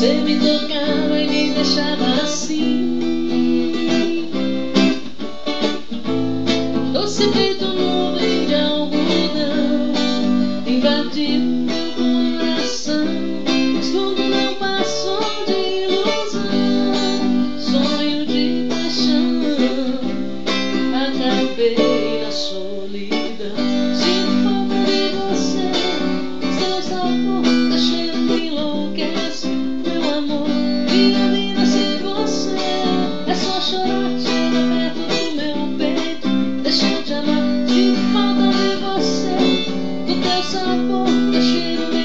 Você me tocava e me deixava assim, doce feito nuvem de algodão, invadiu meu coração. Escudo não passou de ilusão, sonho de paixão. Acabei na solidão. Sinto falta de você, seu sabor, teu cheiro me enlouquece. Meu amor, minha vida sem você é só chorar, chega perto do meu peito, deixa eu te amar. Sinto falta de você, do teu sabor, teu cheiro me